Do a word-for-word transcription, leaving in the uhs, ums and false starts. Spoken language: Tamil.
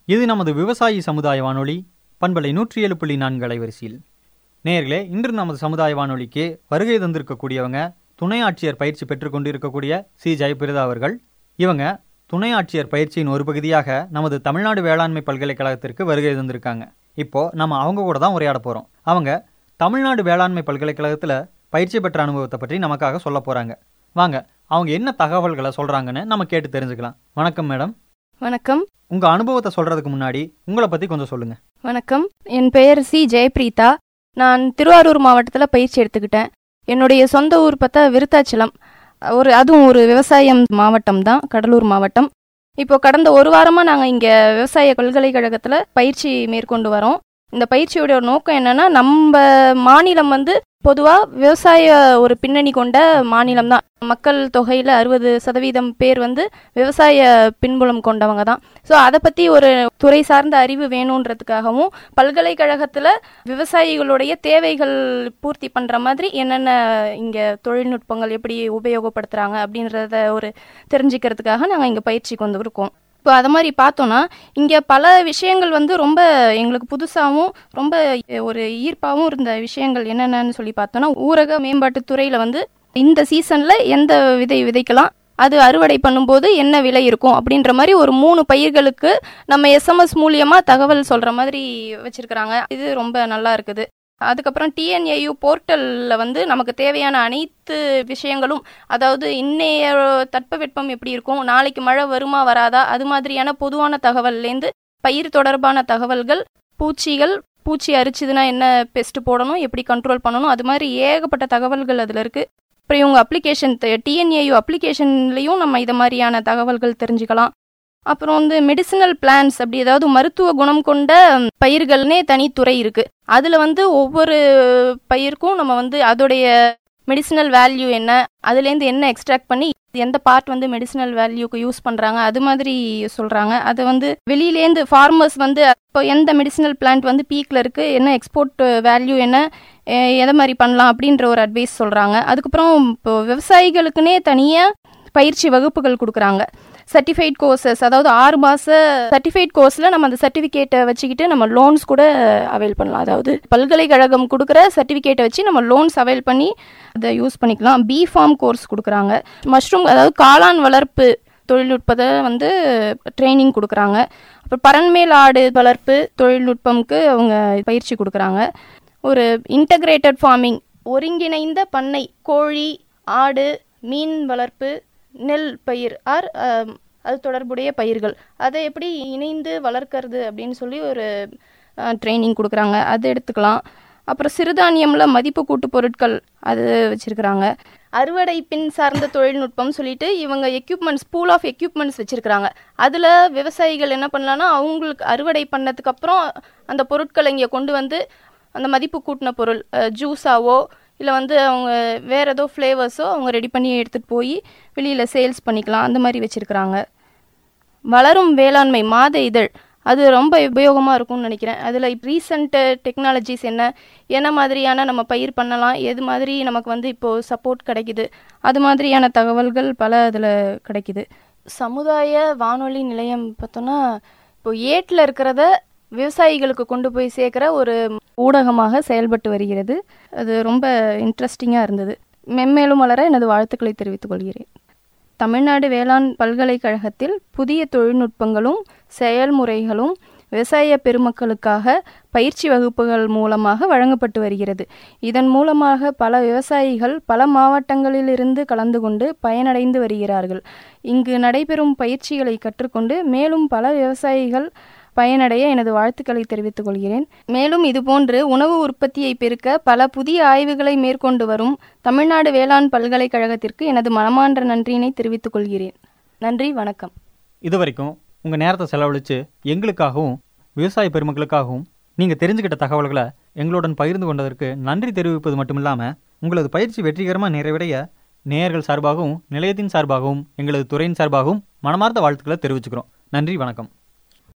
இது நமது விவசாயி சமுதாய வானொலி பண்பலை நூற்றி ஏழு புள்ளி நான்கு அலைவரிசையில். நேயர்களே, இன்று நமது சமுதாய வானொலிக்கு வருகை தந்திருக்கக்கூடியவங்க துணை ஆட்சியர் பயிற்சி பெற்றுக்கொண்டு இருக்கக்கூடிய சி ஜெயபிரதா அவர்கள். இவங்க துணை ஆட்சியர் பயிற்சியின் ஒரு பகுதியாக நமது தமிழ்நாடு வேளாண்மை பல்கலைக்கழகத்திற்கு வருகை தந்திருக்காங்க. இப்போ நம்ம அவங்க கூட தான் உரையாட போறோம். அவங்க தமிழ்நாடு வேளாண்மை பல்கலைக்கழகத்தில் பயிற்சி பெற்ற அனுபவத்தை பற்றி நமக்காக சொல்ல போறாங்க. வாங்க, அவங்க என்ன தகவல்களை சொல்றாங்கன்னு நம்ம கேட்டு தெரிஞ்சுக்கலாம். வணக்கம் மேடம். வணக்கம். உங்க அனுபவத்தை சொல்றதுக்கு முன்னாடி உங்களை பத்தி கொஞ்சம் சொல்லுங்க. வணக்கம், என் பெயர் சி ஜெயபிரீதா. நான் திருவாரூர் மாவட்டத்தில் பயிற்சி எடுத்துக்கிட்டேன். என்னுடைய சொந்த ஊர் பார்த்தா விருத்தாச்சலம், ஒரு அதுவும் ஒரு விவசாயம் மாவட்டம் தான், கடலூர் மாவட்டம். இப்போ கடந்த ஒரு வாரமாக நாங்கள் இங்கே விவசாய பல்கலைக்கழகத்தில் பயிற்சி மேற்கொண்டு வரோம். இந்த பயிற்சியோட நோக்கம் என்னன்னா, நம்ம மாநிலம் வந்து பொதுவாக விவசாய ஒரு பின்னணி கொண்ட மாநிலம் தான். மக்கள் தொகையில் அறுபது சதவீதம் பேர் வந்து விவசாய பின்புலம் கொண்டவங்க தான். ஸோ அதை பற்றி ஒரு துறை சார்ந்த அறிவு வேணுன்றதுக்காகவும் பல்கலைக்கழகத்தில் விவசாயிகளுடைய தேவைகள் பூர்த்தி பண்ணுற மாதிரி என்னென்ன இங்கே தொழில்நுட்பங்கள் எப்படி உபயோகப்படுத்துகிறாங்க அப்படின்றத ஒரு தெரிஞ்சுக்கிறதுக்காக நாங்கள் இங்கே பயிற்சிக்கு வந்து இருக்கோம். இப்போ அது மாதிரி பார்த்தோன்னா, இங்கே பல விஷயங்கள் வந்து ரொம்ப எங்களுக்கு புதுசாகவும் ரொம்ப ஒரு ஈர்ப்பாகவும் இருந்த விஷயங்கள் என்னென்னு சொல்லி பார்த்தோன்னா, ஊரக மேம்பாட்டு துறையில் வந்து இந்த சீசனில் எந்த விதை விதைக்கலாம், அது அறுவடை பண்ணும்போது என்ன விலை இருக்கும் அப்படின்ற மாதிரி ஒரு மூணு பயிர்களுக்கு நம்ம எஸ்எம்எஸ் மூலியமாக தகவல் சொல்கிற மாதிரி வச்சுருக்கிறாங்க. இது ரொம்ப நல்லா இருக்குது. அதுக்கப்புறம் டிஎன்ஏயு போர்ட்டலில் வந்து நமக்கு தேவையான அனைத்து விஷயங்களும், அதாவது இன்னைய தட்பவெப்பம் எப்படி இருக்கும், நாளைக்கு மழை வருமா வராதா, அது மாதிரியான பொதுவான தகவல்லேருந்து பயிர் தொடர்பான தகவல்கள், பூச்சிகள், பூச்சி அரிச்சுதுன்னா என்ன பெஸ்ட் போடணும், எப்படி கண்ட்ரோல் பண்ணணும், அது மாதிரி ஏகப்பட்ட தகவல்கள் அதில் இருக்குது. அப்புறம் இவங்க அப்ளிகேஷன் டிஎன்ஏயு அப்ளிகேஷன்லேயும் நம்ம இது மாதிரியான தகவல்கள் தெரிஞ்சுக்கலாம். அப்புறம் வந்து மெடிசினல் பிளான்ஸ், அப்படி ஏதாவது மருத்துவ குணம் கொண்ட பயிர்கள்னே தனித்துறை இருக்குது. அதில் வந்து ஒவ்வொரு பயிருக்கும் நம்ம வந்து அதோடைய மெடிசினல் வேல்யூ என்ன, அதுலேருந்து என்ன எக்ஸ்ட்ராக்ட் பண்ணி எந்த பார்ட் வந்து மெடிசினல் வேல்யூக்கு யூஸ் பண்ணுறாங்க, அது மாதிரி சொல்கிறாங்க. அது வந்து வெளியிலேருந்து ஃபார்மர்ஸ் வந்து இப்போ எந்த மெடிசினல் பிளான்ட் வந்து பீக்கில் இருக்குது, என்ன எக்ஸ்போர்ட் வேல்யூ என்ன, எதை மாதிரி பண்ணலாம் அப்படின்ற ஒரு அட்வைஸ் சொல்கிறாங்க. அதுக்கப்புறம் இப்போ விவசாயிகளுக்குன்னே தனியாக பயிற்சி வகுப்புகள் கொடுக்குறாங்க. சர்டிஃபைட் கோர்சஸ், அதாவது ஆறு மாத சர்டிஃபைட் கோர்ஸில் நம்ம அந்த சர்டிஃபிகேட்டை வச்சுக்கிட்டு நம்ம லோன்ஸ் கூட அவைல் பண்ணலாம். அதாவது பல்கலைக்கழகம் கொடுக்குற சர்டிஃபிகேட்டை வச்சு நம்ம லோன்ஸ் அவைல் பண்ணி அதை யூஸ் பண்ணிக்கலாம். பி ஃபார்ம் கோர்ஸ் கொடுக்குறாங்க. மஷ்ரூம், அதாவது காளான் வளர்ப்பு தொழில்நுட்பத்தை வந்து ட்ரைனிங் கொடுக்குறாங்க. அப்புறம் பரண்மேல் ஆடு வளர்ப்பு தொழில்நுட்பம்க்கு அவங்க பயிற்சி கொடுக்குறாங்க. ஒரு இன்டகிரேட்டட் ஃபார்மிங், ஒருங்கிணைந்த பண்ணை, கோழி, ஆடு, மீன் வளர்ப்பு, நெல் பயிர் ஆர் அது தொடர்புடைய பயிர்கள், அதை எப்படி இணைந்து வளர்க்கறது அப்படின்னு சொல்லி ஒரு ட்ரைனிங் கொடுக்குறாங்க. அது எடுத்துக்கலாம். அப்புறம் சிறுதானியமில் மதிப்பு கூட்டு பொருட்கள் அது வச்சுருக்கிறாங்க. அறுவடை பின் சார்ந்த தொழில்நுட்பம் சொல்லிட்டு இவங்க எக்யூப்மெண்ட்ஸ், பூல் ஆஃப் எக்யூப்மெண்ட்ஸ் வச்சுருக்கிறாங்க. அதில் விவசாயிகள் என்ன பண்ணலான்னா, அவங்களுக்கு அறுவடை பண்ணதுக்கப்புறம் அந்த பொருட்களை இங்கே கொண்டு வந்து அந்த மதிப்பு கூட்டின பொருள் ஜூஸாவோ இல்லை வந்து அவங்க வேறு ஏதோ ஃப்ளேவர்ஸோ அவங்க ரெடி பண்ணி எடுத்துகிட்டு போய் வெளியில் சேல்ஸ் பண்ணிக்கலாம். அந்த மாதிரி வச்சுருக்கிறாங்க. வளரும் வேளாண்மை மாத இதழ், அது ரொம்ப உபயோகமாக இருக்கும்னு நினைக்கிறேன். அதில் ரீசெண்ட்டு டெக்னாலஜிஸ் என்ன, என்ன மாதிரியான நம்ம பயிர் பண்ணலாம், எது மாதிரி நமக்கு வந்து இப்போது சப்போர்ட் கிடைக்குது, அது மாதிரியான தகவல்கள் பல அதில் கிடைக்குது. சமுதாய வானொலி நிலையம் பார்த்தோன்னா, இப்போ ஏட்டில் இருக்கிறத விவசாயிகளுக்கு கொண்டு போய் சேர்க்குற ஒரு ஊடகமாக செயல்பட்டு வருகிறது. அது ரொம்ப இன்ட்ரெஸ்டிங்காக இருந்தது. மென்மேலும் வளர எனது வாழ்த்துக்களை தெரிவித்துக் கொள்கிறேன். தமிழ்நாடு வேளாண் பல்கலைக்கழகத்தில் புதிய தொழில்நுட்பங்களும் செயல்முறைகளும் விவசாய பெருமக்களுக்காக பயிற்சி வகுப்புகள் மூலமாக வழங்கப்பட்டு வருகிறது. இதன் மூலமாக பல விவசாயிகள் பல மாவட்டங்களிலிருந்து கலந்து கொண்டு பயனடைந்து வருகிறார்கள். இங்கு நடைபெறும் பயிற்சிகளை கற்றுக்கொண்டு மேலும் பல விவசாயிகள் பயனடைய எனது வாழ்த்துக்களை தெரிவித்துக் கொள்கிறேன். மேலும் இதுபோன்று உணவு உற்பத்தியை பெருக்க பல புதிய ஆய்வுகளை மேற்கொண்டு வரும் தமிழ்நாடு வேளாண் பல்கலைக்கழகத்திற்கு எனது மனமார்ந்த நன்றியினை தெரிவித்துக் கொள்கிறேன். நன்றி, வணக்கம். இதுவரைக்கும் உங்கள் நேரத்தை செலவழித்து எங்களுக்காகவும் விவசாய பெருமக்களுக்காகவும் நீங்கள் தெரிஞ்சுக்கிட்ட தகவல்களை எங்களுடன் பகிர்ந்து கொண்டதற்கு நன்றி தெரிவிப்பது மட்டுமில்லாமல், உங்களது பயிற்சி வெற்றிகரமாக நிறைவடைய நேயர்கள் சார்பாகவும் நிலையத்தின் சார்பாகவும் எங்களது துறையின் சார்பாகவும் மனமார்ந்த வாழ்த்துக்களை தெரிவிச்சுக்கிறோம். நன்றி, வணக்கம்.